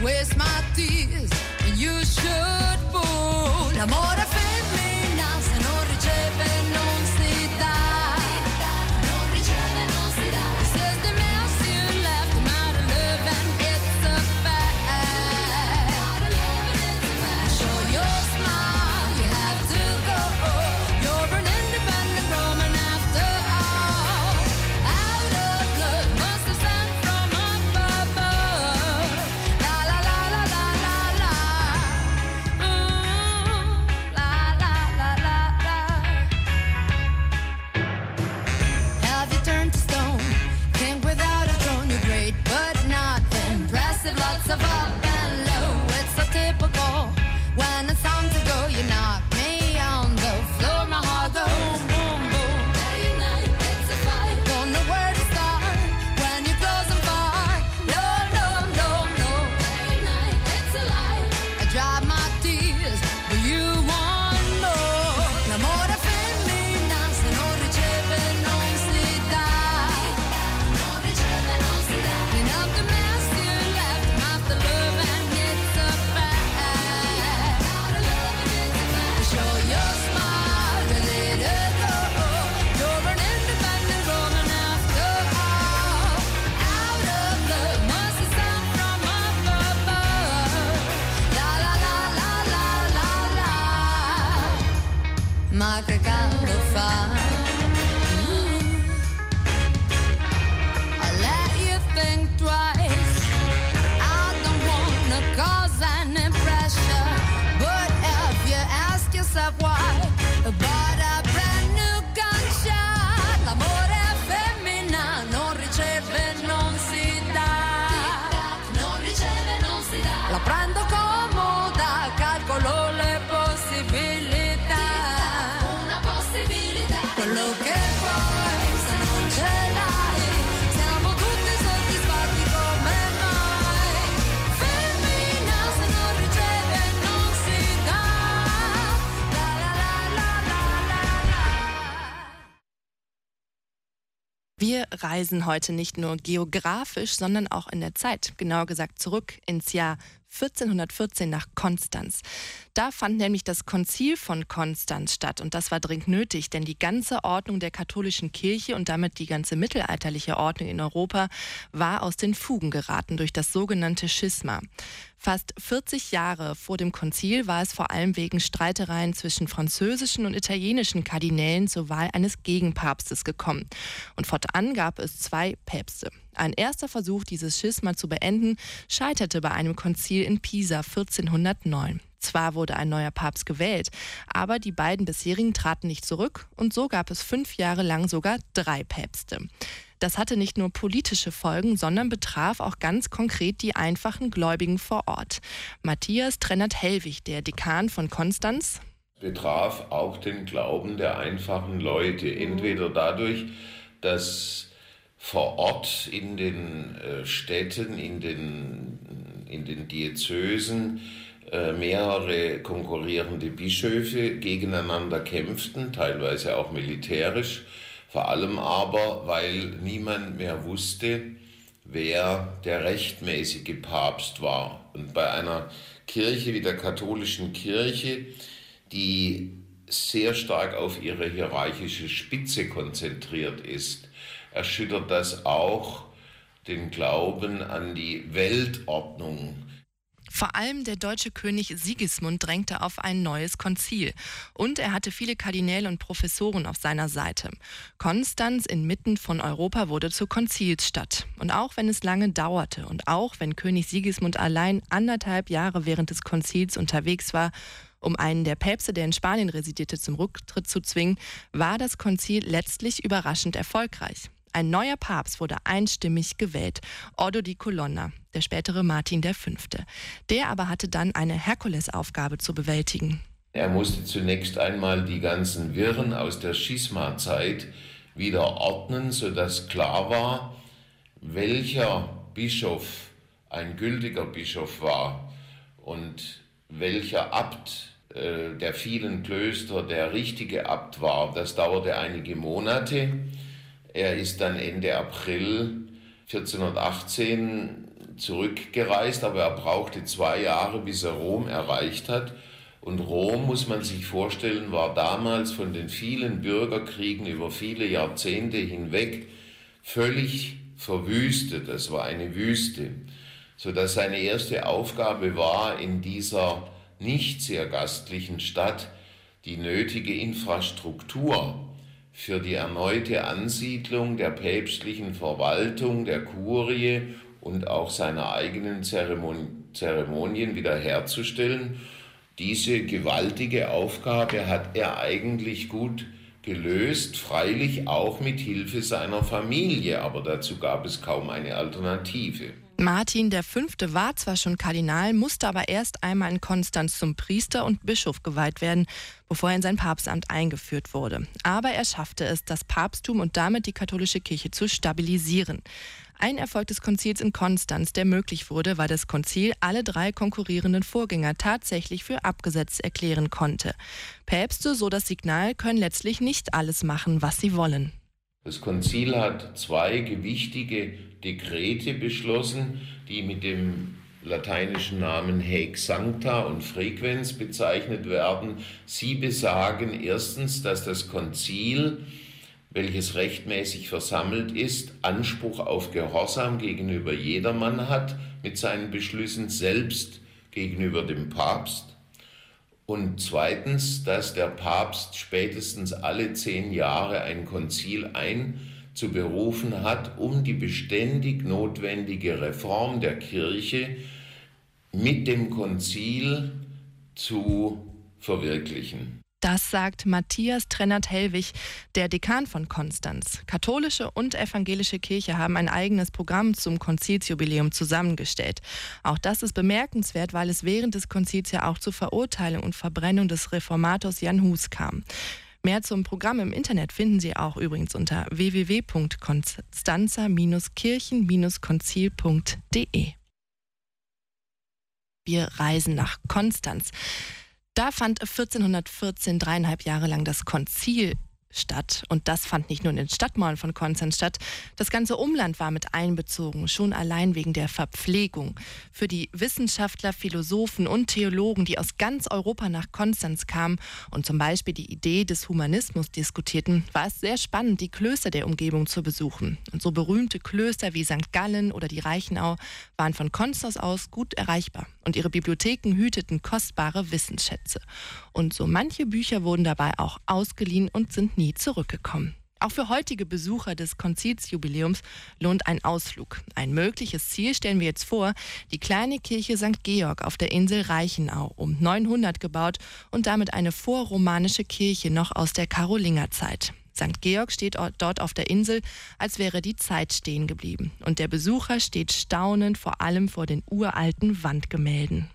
waste my tears, and you should fool. L'amore femmina se non riceve non si dà. Non riceve non si dà. This is the mess you left him out of love and it's a fact. Show your smile, you have to go. You're an independent woman after all. Out of blood must have sent from up above. La la la la la la la. La la la la la. Have you turned to stone? King without a throne, you're great but not impressive. Lots of up and low, it's so typical. When it's time to go, you knock me on the floor. My heart goes boom, boom, boom. Day and night, it's a fight. Don't know where to start when you're close and far. No, no, no, no. Day and night, it's a lie. I dry my tears, but you want more. L'amore femmina se non riceve non si dà. Non riceve non si dà. Clean up the mess you left him after love and it's a fact. Show your smile, you let it go. You're an independent woman after all. Out of love must have come from up above. La la la la la la la. Ma che caldo fa. I'll let you think twice. I don't wanna cause any pressure, but if you ask yourself why, about a brand new gunshot. L'amore femmina non riceve non si dà. Non riceve non si dà. La prendo comoda, calcolo le possibilità. Una possibilità. Quello che vuoi se non ce l'hai. Siamo tutti soddisfatti come mai. Femmina se non riceve non si dà. La la la la la la la. Wir reisen heute nicht nur geografisch, sondern auch in der Zeit, genauer gesagt zurück ins Jahr 1414 nach Konstanz. Da fand nämlich das Konzil von Konstanz statt und das war dringend nötig, denn die ganze Ordnung der katholischen Kirche und damit die ganze mittelalterliche Ordnung in Europa war aus den Fugen geraten durch das sogenannte Schisma. Fast 40 Jahre vor dem Konzil war es vor allem wegen Streitereien zwischen französischen und italienischen Kardinälen zur Wahl eines Gegenpapstes gekommen. Und fortan gab es 2 Päpste. Ein erster Versuch, dieses Schisma zu beenden, scheiterte bei einem Konzil in Pisa 1409. Zwar wurde ein neuer Papst gewählt, aber die beiden bisherigen traten nicht zurück und so gab es 5 Jahre lang sogar 3 Päpste. Das hatte nicht nur politische Folgen, sondern betraf auch ganz konkret die einfachen Gläubigen vor Ort. Matthias Trennert-Hellwig, der Dekan von Konstanz, betraf auch den Glauben der einfachen Leute. Entweder dadurch, dass vor Ort in den Städten, in den Diözesen mehrere konkurrierende Bischöfe gegeneinander kämpften, teilweise auch militärisch, vor allem aber, weil niemand mehr wusste, wer der rechtmäßige Papst war. Und bei einer Kirche wie der katholischen Kirche, die sehr stark auf ihre hierarchische Spitze konzentriert ist, erschüttert das auch den Glauben an die Weltordnung. Vor allem der deutsche König Sigismund drängte auf ein neues Konzil. Und er hatte viele Kardinäle und Professoren auf seiner Seite. Konstanz inmitten von Europa wurde zur Konzilsstadt. Und auch wenn es lange dauerte und auch wenn König Sigismund allein 1,5 Jahre während des Konzils unterwegs war, um einen der Päpste, der in Spanien residierte, zum Rücktritt zu zwingen, war das Konzil letztlich überraschend erfolgreich. Ein neuer Papst wurde einstimmig gewählt, Ordo di Colonna, der spätere Martin V. Der aber hatte dann eine Herkulesaufgabe zu bewältigen. Er musste zunächst einmal die ganzen Wirren aus der Schisma-Zeit wieder ordnen, sodass klar war, welcher Bischof ein gültiger Bischof war und welcher Abt der vielen Klöster der richtige Abt war. Das dauerte einige Monate. Er ist dann Ende April 1418 zurückgereist, aber er brauchte 2 Jahre, bis er Rom erreicht hat. Und Rom, muss man sich vorstellen, war damals von den vielen Bürgerkriegen über viele Jahrzehnte hinweg völlig verwüstet. Es war eine Wüste, sodass seine erste Aufgabe war, in dieser nicht sehr gastlichen Stadt die nötige Infrastruktur für die erneute Ansiedlung der päpstlichen Verwaltung, der Kurie und auch seiner eigenen Zeremonien wiederherzustellen. Diese gewaltige Aufgabe hat er eigentlich gut gelöst, freilich auch mit Hilfe seiner Familie, aber dazu gab es kaum eine Alternative. Martin V. war zwar schon Kardinal, musste aber erst einmal in Konstanz zum Priester und Bischof geweiht werden, bevor er in sein Papstamt eingeführt wurde. Aber er schaffte es, das Papsttum und damit die katholische Kirche zu stabilisieren. Ein Erfolg des Konzils in Konstanz, der möglich wurde, weil das Konzil alle 3 konkurrierenden Vorgänger tatsächlich für abgesetzt erklären konnte. Päpste, so das Signal, können letztlich nicht alles machen, was sie wollen. Das Konzil hat 2 gewichtige Dekrete beschlossen, die mit dem lateinischen Namen Haec Sancta und Frequens bezeichnet werden. Sie besagen erstens, dass das Konzil, welches rechtmäßig versammelt ist, Anspruch auf Gehorsam gegenüber jedermann hat, mit seinen Beschlüssen, selbst gegenüber dem Papst. Und zweitens, dass der Papst spätestens alle 10 Jahre ein Konzil einzuberufen hat, um die beständig notwendige Reform der Kirche mit dem Konzil zu verwirklichen. Das sagt Matthias Trennert-Hellwig, der Dekan von Konstanz. Katholische und evangelische Kirche haben ein eigenes Programm zum Konzilsjubiläum zusammengestellt. Auch das ist bemerkenswert, weil es während des Konzils ja auch zur Verurteilung und Verbrennung des Reformators Jan Hus kam. Mehr zum Programm im Internet finden Sie auch übrigens unter www.konstanzer-kirchen-konzil.de. Wir reisen nach Konstanz. Da fand 1414 3,5 Jahre lang das Konzil statt. Und das fand nicht nur in den Stadtmauern von Konstanz statt. Das ganze Umland war mit einbezogen, schon allein wegen der Verpflegung. Für die Wissenschaftler, Philosophen und Theologen, die aus ganz Europa nach Konstanz kamen und zum Beispiel die Idee des Humanismus diskutierten, war es sehr spannend, die Klöster der Umgebung zu besuchen. Und so berühmte Klöster wie St. Gallen oder die Reichenau waren von Konstanz aus gut erreichbar. Und ihre Bibliotheken hüteten kostbare Wissensschätze. Und so manche Bücher wurden dabei auch ausgeliehen und sind nie zurückgekommen. Auch für heutige Besucher des Konzilsjubiläums lohnt ein Ausflug. Ein mögliches Ziel stellen wir jetzt vor, die kleine Kirche St. Georg auf der Insel Reichenau, um 900 gebaut und damit eine vorromanische Kirche noch aus der Karolingerzeit. St. Georg steht dort auf der Insel, als wäre die Zeit stehen geblieben. Und der Besucher steht staunend vor allem vor den uralten Wandgemälden.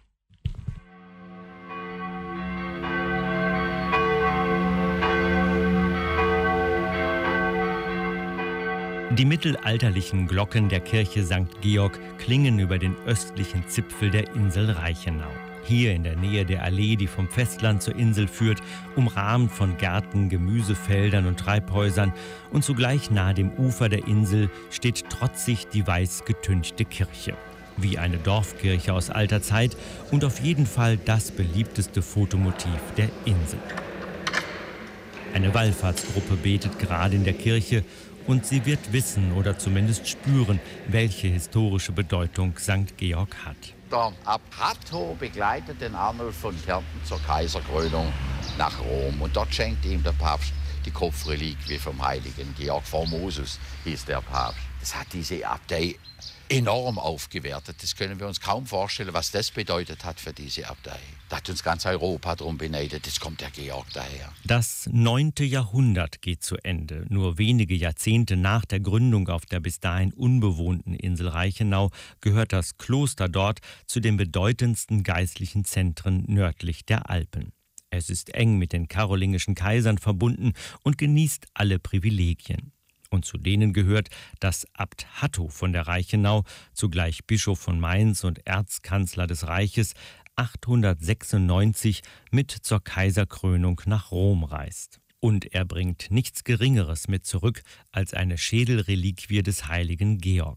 Die mittelalterlichen Glocken der Kirche St. Georg klingen über den östlichen Zipfel der Insel Reichenau. Hier in der Nähe der Allee, die vom Festland zur Insel führt, umrahmt von Gärten, Gemüsefeldern und Treibhäusern und zugleich nahe dem Ufer der Insel steht trotzig die weiß getünchte Kirche. Wie eine Dorfkirche aus alter Zeit und auf jeden Fall das beliebteste Fotomotiv der Insel. Eine Wallfahrtsgruppe betet gerade in der Kirche und sie wird wissen oder zumindest spüren, welche historische Bedeutung St. Georg hat. Der Abt Hatto begleitet den Arnulf von Kärnten zur Kaiserkrönung nach Rom. Und dort schenkt ihm der Papst die Kopfreliquie vom heiligen Georg Formosus, hieß der Papst. Das hat diese Abtei enorm aufgewertet. Das können wir uns kaum vorstellen, was das bedeutet hat für diese Abtei. Da hat uns ganz Europa darum beneidet, jetzt kommt der Georg daher. Das 9. Jahrhundert geht zu Ende. Nur wenige Jahrzehnte nach der Gründung auf der bis dahin unbewohnten Insel Reichenau gehört das Kloster dort zu den bedeutendsten geistlichen Zentren nördlich der Alpen. Es ist eng mit den karolingischen Kaisern verbunden und genießt alle Privilegien. Und zu denen gehört, dass Abt Hatto von der Reichenau, zugleich Bischof von Mainz und Erzkanzler des Reiches, 896 mit zur Kaiserkrönung nach Rom reist. Und er bringt nichts Geringeres mit zurück als eine Schädelreliquie des heiligen Georg.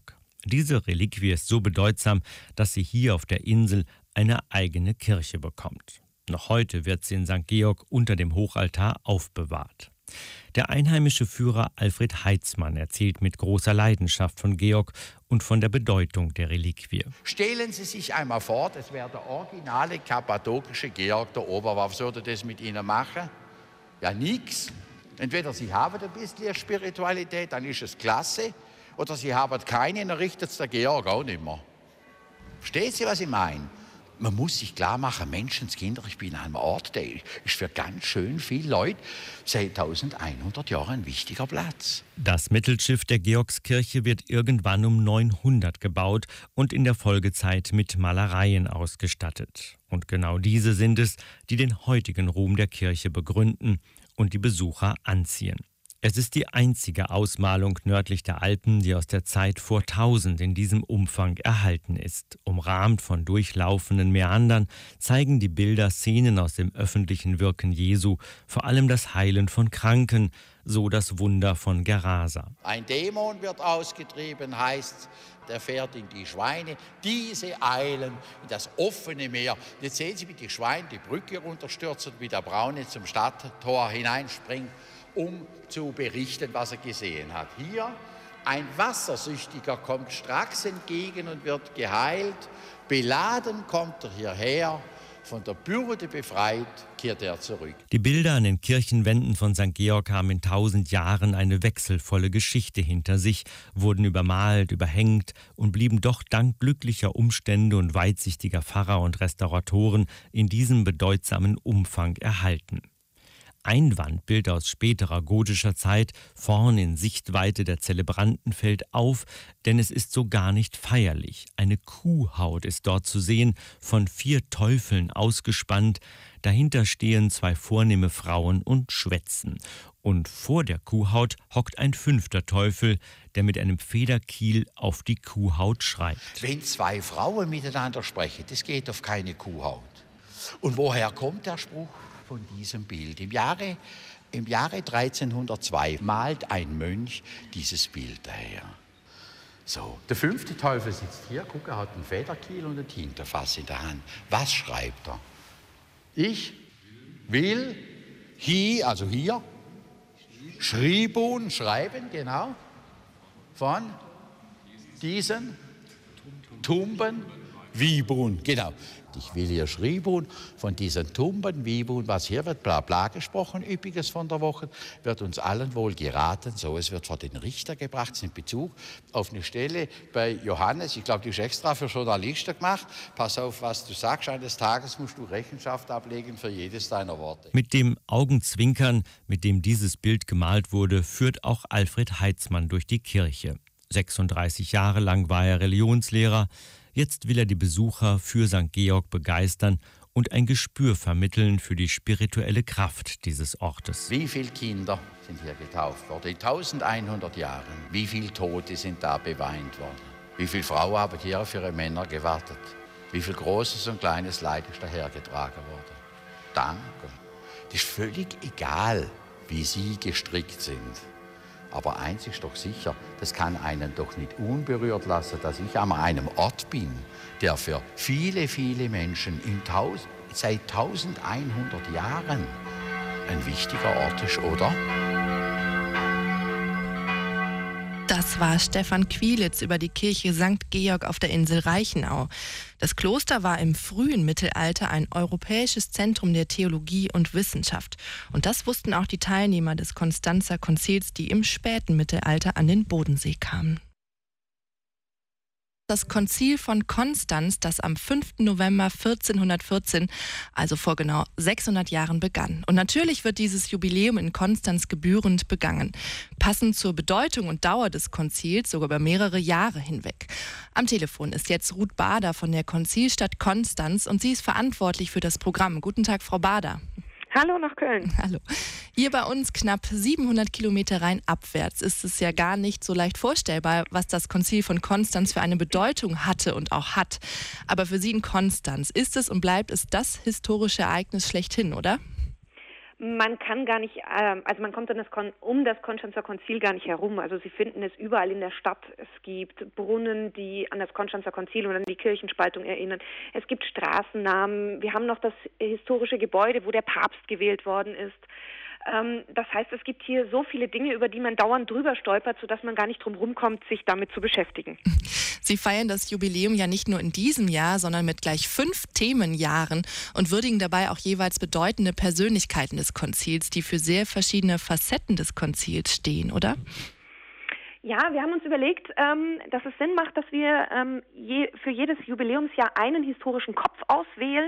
Diese Reliquie ist so bedeutsam, dass sie hier auf der Insel eine eigene Kirche bekommt. Noch heute wird sie in St. Georg unter dem Hochaltar aufbewahrt. Der einheimische Führer Alfred Heitzmann erzählt mit großer Leidenschaft von Georg und von der Bedeutung der Reliquie. Stellen Sie sich einmal vor, das wäre der originale kappadokische Georg der Oberwart. Was würde das mit Ihnen machen? Ja, nichts. Entweder Sie haben ein bisschen Spiritualität, dann ist es klasse, oder Sie haben keine, dann richtet es der Georg auch nicht mehr. Verstehen Sie, was ich meine? Man muss sich klar machen, Menschenskinder, ich bin an einem Ort, der ist für ganz schön viele Leute seit 1100 Jahren ein wichtiger Platz. Das Mittelschiff der Georgskirche wird irgendwann um 900 gebaut und in der Folgezeit mit Malereien ausgestattet. Und genau diese sind es, die den heutigen Ruhm der Kirche begründen und die Besucher anziehen. Es ist die einzige Ausmalung nördlich der Alpen, die aus der Zeit vor 1000 in diesem Umfang erhalten ist. Umrahmt von durchlaufenden Mäandern zeigen die Bilder Szenen aus dem öffentlichen Wirken Jesu, vor allem das Heilen von Kranken, so das Wunder von Gerasa. Ein Dämon wird ausgetrieben, heißt, der fährt in die Schweine. Diese eilen in das offene Meer. Jetzt sehen Sie, wie die Schweine die Brücke runterstürzen, wie der Braune zum Stadttor hineinspringt, um zu berichten, was er gesehen hat. Hier, ein Wassersüchtiger kommt stracks entgegen und wird geheilt. Beladen kommt er hierher, von der Bürde befreit, kehrt er zurück. Die Bilder an den Kirchenwänden von St. Georg haben in 1000 Jahren eine wechselvolle Geschichte hinter sich, wurden übermalt, überhängt und blieben doch dank glücklicher Umstände und weitsichtiger Pfarrer und Restauratoren in diesem bedeutsamen Umfang erhalten. Ein Wandbild aus späterer gotischer Zeit, vorn in Sichtweite der Zelebranten, fällt auf, denn es ist so gar nicht feierlich. Eine Kuhhaut ist dort zu sehen, von 4 Teufeln ausgespannt. Dahinter stehen 2 vornehme Frauen und schwätzen. Und vor der Kuhhaut hockt ein 5. Teufel, der mit einem Federkiel auf die Kuhhaut schreibt. Wenn 2 Frauen miteinander sprechen, das geht auf keine Kuhhaut. Und woher kommt der Spruch? Von diesem Bild. Im Jahre 1302 malt ein Mönch dieses Bild daher. So, der 5. Teufel sitzt hier, guck, er hat einen Federkiel und ein Tintenfass in der Hand. Was schreibt er? Ich will hier, Schribun, schreiben, genau, von diesen Tumben, Wibun, genau. Ich will hier Schribun von diesen Tumben, Wibun, was hier wird, bla bla gesprochen, Üppiges von der Woche, wird uns allen wohl geraten, so, es wird vor den Richter gebracht, in Bezug auf eine Stelle bei Johannes, ich glaube, die ist extra für Journalisten gemacht, pass auf, was du sagst, eines Tages musst du Rechenschaft ablegen für jedes deiner Worte. Mit dem Augenzwinkern, mit dem dieses Bild gemalt wurde, führt auch Alfred Heitzmann durch die Kirche. 36 Jahre lang war er Religionslehrer. Jetzt will er die Besucher für St. Georg begeistern und ein Gespür vermitteln für die spirituelle Kraft dieses Ortes. Wie viele Kinder sind hier getauft worden in 1100 Jahren? Wie viele Tote sind da beweint worden? Wie viele Frauen haben hier auf ihre Männer gewartet? Wie viel großes und kleines Leid ist dahergetragen worden? Danke. Das ist völlig egal, wie sie gestrickt sind. Aber eins ist doch sicher, das kann einen doch nicht unberührt lassen, dass ich an einem Ort bin, der für viele, viele Menschen seit 1100 Jahren ein wichtiger Ort ist, oder? Das war Stefan Quilitz über die Kirche St. Georg auf der Insel Reichenau. Das Kloster war im frühen Mittelalter ein europäisches Zentrum der Theologie und Wissenschaft. Und das wussten auch die Teilnehmer des Konstanzer Konzils, die im späten Mittelalter an den Bodensee kamen. Das Konzil von Konstanz, das am 5. November 1414, also vor genau 600 Jahren, begann. Und natürlich wird dieses Jubiläum in Konstanz gebührend begangen. Passend zur Bedeutung und Dauer des Konzils sogar über mehrere Jahre hinweg. Am Telefon ist jetzt Ruth Bader von der Konzilstadt Konstanz und sie ist verantwortlich für das Programm. Guten Tag, Frau Bader. Hallo nach Köln. Hallo. Hier bei uns knapp 700 Kilometer rheinabwärts ist es ja gar nicht so leicht vorstellbar, was das Konzil von Konstanz für eine Bedeutung hatte und auch hat. Aber für Sie in Konstanz ist es und bleibt es das historische Ereignis schlechthin, oder? Man kann gar nicht, also man kommt um das Konstanzer Konzil gar nicht herum. Also Sie finden es überall in der Stadt. Es gibt Brunnen, die an das Konstanzer Konzil und an die Kirchenspaltung erinnern. Es gibt Straßennamen. Wir haben noch das historische Gebäude, wo der Papst gewählt worden ist. Das heißt, es gibt hier so viele Dinge, über die man dauernd drüber stolpert, sodass man gar nicht drum rumkommt, sich damit zu beschäftigen. Sie feiern das Jubiläum ja nicht nur in diesem Jahr, sondern mit gleich 5 Themenjahren und würdigen dabei auch jeweils bedeutende Persönlichkeiten des Konzils, die für sehr verschiedene Facetten des Konzils stehen, oder? Ja, wir haben uns überlegt, dass es Sinn macht, dass wir für jedes Jubiläumsjahr einen historischen Kopf auswählen.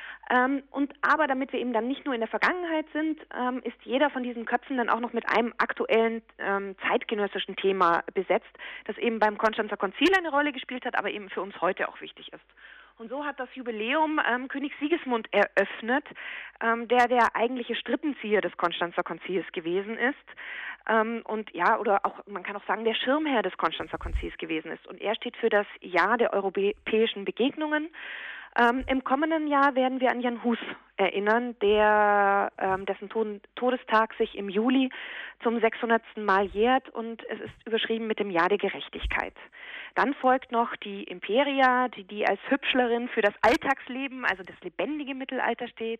Aber damit wir eben dann nicht nur in der Vergangenheit sind, ist jeder von diesen Köpfen dann auch noch mit einem aktuellen zeitgenössischen Thema besetzt, das eben beim Konstanzer Konzil eine Rolle gespielt hat, aber eben für uns heute auch wichtig ist. Und so hat das Jubiläum König Sigismund eröffnet, der eigentliche Strippenzieher des Konstanzer Konzils gewesen ist. Oder auch, man kann auch sagen, der Schirmherr des Konstanzer Konzils gewesen ist. Und er steht für das Jahr der europäischen Begegnungen. Im kommenden Jahr werden wir an Jan Hus erinnern, dessen Todestag sich im Juli zum 600. Mal jährt, und es ist überschrieben mit dem Jahr der Gerechtigkeit. Dann folgt noch die Imperia, die als Hübschlerin für das Alltagsleben, also das lebendige Mittelalter steht.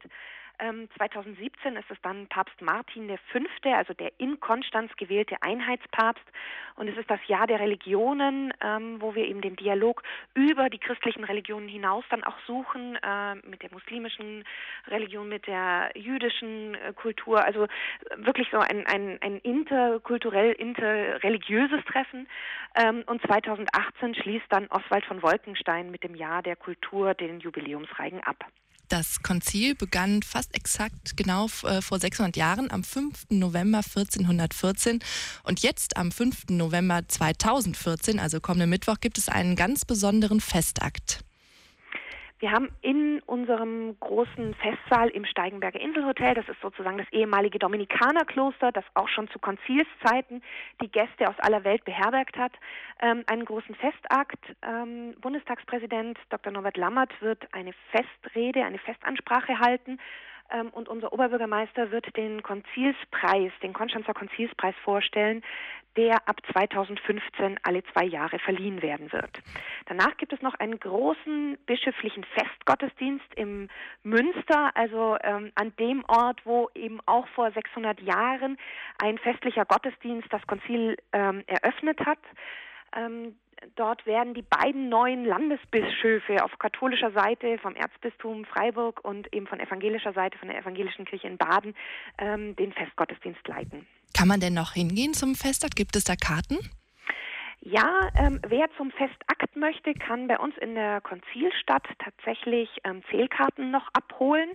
2017 ist es dann Papst Martin V., also der in Konstanz gewählte Einheitspapst. Und es ist das Jahr der Religionen, wo wir eben den Dialog über die christlichen Religionen hinaus dann auch suchen, mit der muslimischen Religion, mit der jüdischen Kultur. Also wirklich so ein interreligiöses Treffen. Und 2018 schließt dann Oswald von Wolkenstein mit dem Jahr der Kultur den Jubiläumsreigen ab. Das Konzil begann fast exakt genau vor 600 Jahren, am 5. November 1414. Und jetzt am 5. November 2014, also kommenden Mittwoch, gibt es einen ganz besonderen Festakt. Wir haben in unserem großen Festsaal im Steigenberger Inselhotel, das ist sozusagen das ehemalige Dominikanerkloster, das auch schon zu Konzilszeiten die Gäste aus aller Welt beherbergt hat, einen großen Festakt. Bundestagspräsident Dr. Norbert Lammert wird eine Festrede, eine Festansprache halten. Und unser Oberbürgermeister wird den Konstanzer Konzilspreis vorstellen, der ab 2015 alle 2 Jahre verliehen werden wird. Danach gibt es noch einen großen bischöflichen Festgottesdienst im Münster, also an dem Ort, wo eben auch vor 600 Jahren ein festlicher Gottesdienst das Konzil eröffnet hat. Dort werden die beiden neuen Landesbischöfe auf katholischer Seite vom Erzbistum Freiburg und eben von evangelischer Seite, von der evangelischen Kirche in Baden, den Festgottesdienst leiten. Kann man denn noch hingehen zum Festakt? Gibt es da Karten? Ja, wer zum Festakt möchte, kann bei uns in der Konzilstadt tatsächlich Zählkarten noch abholen.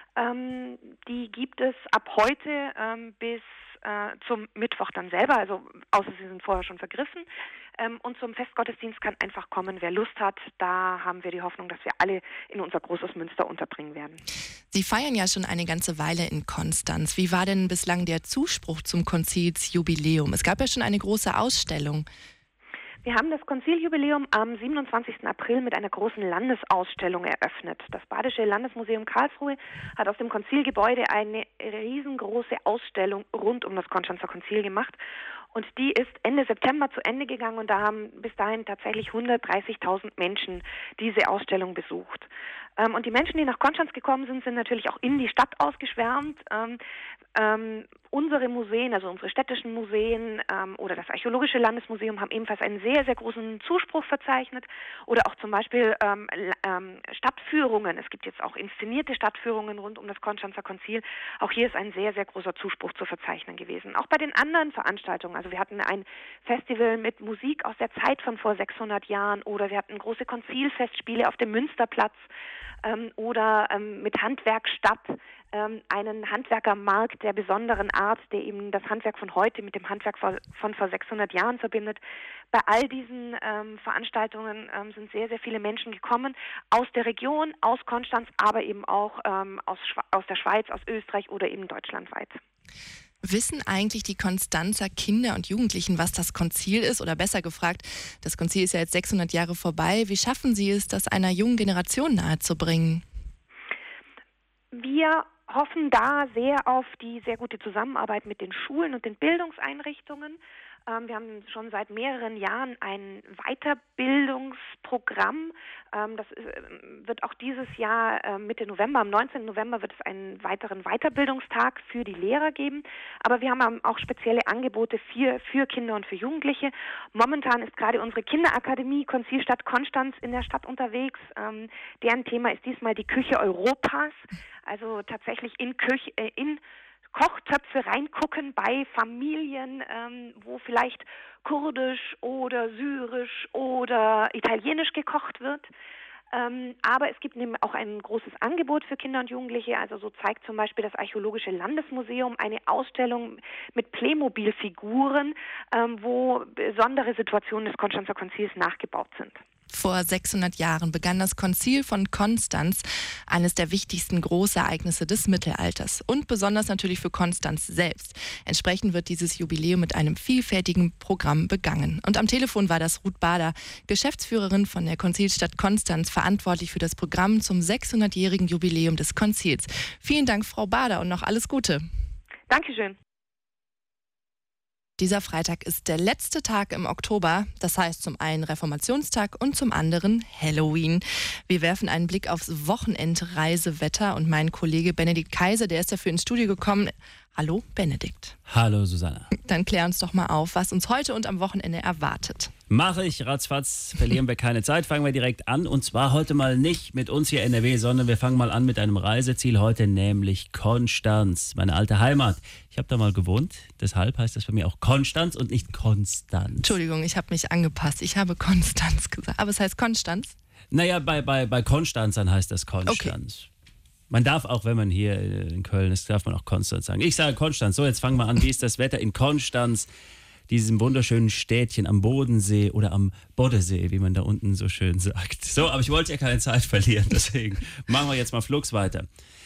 Die gibt es ab heute bis zum Mittwoch dann selber, also außer sie sind vorher schon vergriffen. Und zum Festgottesdienst kann einfach kommen, wer Lust hat. Da haben wir die Hoffnung, dass wir alle in unser großes Münster unterbringen werden. Sie feiern ja schon eine ganze Weile in Konstanz. Wie war denn bislang der Zuspruch zum Konzilsjubiläum? Es gab ja schon eine große Ausstellung. Wir haben das Konziljubiläum am 27. April mit einer großen Landesausstellung eröffnet. Das Badische Landesmuseum Karlsruhe hat aus dem Konzilgebäude eine riesengroße Ausstellung rund um das Konstanzer Konzil gemacht. Und die ist Ende September zu Ende gegangen, und da haben bis dahin tatsächlich 130.000 Menschen diese Ausstellung besucht. Und die Menschen, die nach Konstanz gekommen sind, sind natürlich auch in die Stadt ausgeschwärmt. Unsere Museen, also unsere städtischen Museen oder das Archäologische Landesmuseum haben ebenfalls einen sehr, sehr großen Zuspruch verzeichnet. Oder auch zum Beispiel Stadtführungen. Es gibt jetzt auch inszenierte Stadtführungen rund um das Konstanzer Konzil. Auch hier ist ein sehr, sehr großer Zuspruch zu verzeichnen gewesen. Auch bei den anderen Veranstaltungen. Also wir hatten ein Festival mit Musik aus der Zeit von vor 600 Jahren, oder wir hatten große Konzilfestspiele auf dem Münsterplatz, oder mit Handwerkstatt, einen Handwerkermarkt der besonderen Art, der eben das Handwerk von heute mit dem Handwerk von vor 600 Jahren verbindet. Bei all diesen Veranstaltungen sind sehr, sehr viele Menschen gekommen, aus der Region, aus Konstanz, aber eben auch aus der Schweiz, aus Österreich oder eben deutschlandweit. Wissen eigentlich die Konstanzer Kinder und Jugendlichen, was das Konzil ist? Oder besser gefragt, das Konzil ist ja jetzt 600 Jahre vorbei. Wie schaffen Sie es, das einer jungen Generation nahezubringen? Wir hoffen da sehr auf die sehr gute Zusammenarbeit mit den Schulen und den Bildungseinrichtungen. Wir haben schon seit mehreren Jahren ein Weiterbildungsprogramm. Das wird auch dieses Jahr Mitte November, am 19. November wird es einen weiteren Weiterbildungstag für die Lehrer geben. Aber wir haben auch spezielle Angebote für Kinder und für Jugendliche. Momentan ist gerade unsere Kinderakademie Konzilstadt Konstanz in der Stadt unterwegs. Deren Thema ist diesmal die Küche Europas. Also tatsächlich in Kochtöpfe reingucken bei Familien, wo vielleicht kurdisch oder syrisch oder italienisch gekocht wird. Aber es gibt auch ein großes Angebot für Kinder und Jugendliche. Also so zeigt zum Beispiel das Archäologische Landesmuseum eine Ausstellung mit Playmobil-Figuren, wo besondere Situationen des Konstanzer Konzils nachgebaut sind. Vor 600 Jahren begann das Konzil von Konstanz, eines der wichtigsten Großereignisse des Mittelalters und besonders natürlich für Konstanz selbst. Entsprechend wird dieses Jubiläum mit einem vielfältigen Programm begangen. Und am Telefon war das Ruth Bader, Geschäftsführerin von der Konzilsstadt Konstanz, verantwortlich für das Programm zum 600-jährigen Jubiläum des Konzils. Vielen Dank, Frau Bader, und noch alles Gute. Dankeschön. Dieser Freitag ist der letzte Tag im Oktober, das heißt zum einen Reformationstag und zum anderen Halloween. Wir werfen einen Blick aufs Wochenendreisewetter und mein Kollege Benedikt Kaiser, der ist dafür ins Studio gekommen. Hallo Benedikt. Hallo Susanna. Dann klär uns doch mal auf, was uns heute und am Wochenende erwartet. Mache ich, ratzfatz, verlieren wir keine Zeit, fangen wir direkt an. Und zwar heute mal nicht mit uns hier NRW, sondern wir fangen mal an mit einem Reiseziel heute, nämlich Konstanz, meine alte Heimat. Ich habe da mal gewohnt, deshalb heißt das bei mir auch Konstanz und nicht Konstanz. Entschuldigung, ich habe mich angepasst, ich habe Konstanz gesagt, aber es heißt Konstanz? Naja, bei Konstanz dann heißt das Konstanz. Okay. Man darf auch, wenn man hier in Köln ist, darf man auch Konstanz sagen. Ich sage Konstanz. So, jetzt fangen wir an. Wie ist das Wetter in Konstanz, diesem wunderschönen Städtchen am Bodensee oder am Boddesee, wie man da unten so schön sagt. So, aber ich wollte ja keine Zeit verlieren, deswegen machen wir jetzt mal flugs weiter.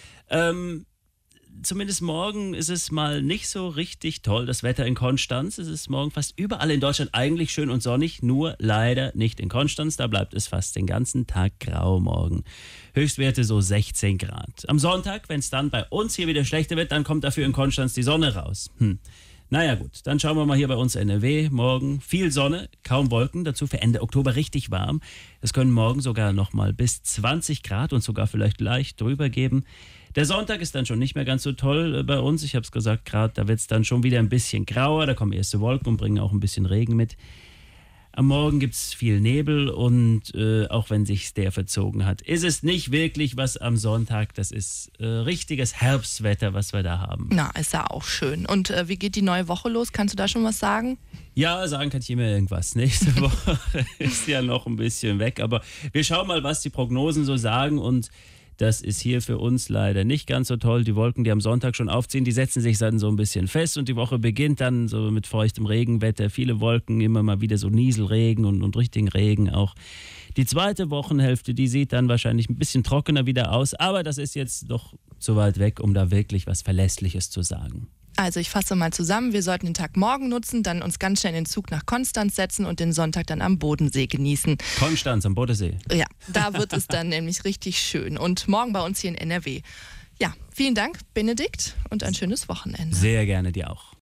Zumindest morgen ist es mal nicht so richtig toll, das Wetter in Konstanz. Es ist morgen fast überall in Deutschland eigentlich schön und sonnig, nur leider nicht in Konstanz. Da bleibt es fast den ganzen Tag grau morgen. Höchstwerte so 16 Grad. Am Sonntag, wenn es dann bei uns hier wieder schlechter wird, dann kommt dafür in Konstanz die Sonne raus. Naja gut, dann schauen wir mal hier bei uns NRW. Morgen viel Sonne, kaum Wolken, dazu für Ende Oktober richtig warm. Es können morgen sogar noch mal bis 20 Grad und sogar vielleicht leicht drüber geben. Der Sonntag ist dann schon nicht mehr ganz so toll bei uns. Ich habe es gesagt, gerade da wird es dann schon wieder ein bisschen grauer. Da kommen erste Wolken und bringen auch ein bisschen Regen mit. Am Morgen gibt es viel Nebel und auch wenn sich der verzogen hat, ist es nicht wirklich was am Sonntag. Das ist richtiges Herbstwetter, was wir da haben. Na, ist ja auch schön. Und wie geht die neue Woche los? Kannst du da schon was sagen? Ja, sagen kann ich immer irgendwas. Nächste Woche ist ja noch ein bisschen weg. Aber wir schauen mal, was die Prognosen so sagen und das ist hier für uns leider nicht ganz so toll. Die Wolken, die am Sonntag schon aufziehen, die setzen sich dann so ein bisschen fest und die Woche beginnt dann so mit feuchtem Regenwetter. Viele Wolken, immer mal wieder so Nieselregen und richtigen Regen auch. Die zweite Wochenhälfte, die sieht dann wahrscheinlich ein bisschen trockener wieder aus, aber das ist jetzt doch zu weit weg, um da wirklich was Verlässliches zu sagen. Also ich fasse mal zusammen, wir sollten den Tag morgen nutzen, dann uns ganz schnell in den Zug nach Konstanz setzen und den Sonntag dann am Bodensee genießen. Konstanz am Bodensee. Ja, da wird es dann nämlich richtig schön. Und morgen bei uns hier in NRW. Ja, vielen Dank, Benedikt, und ein schönes Wochenende. Sehr gerne, dir auch.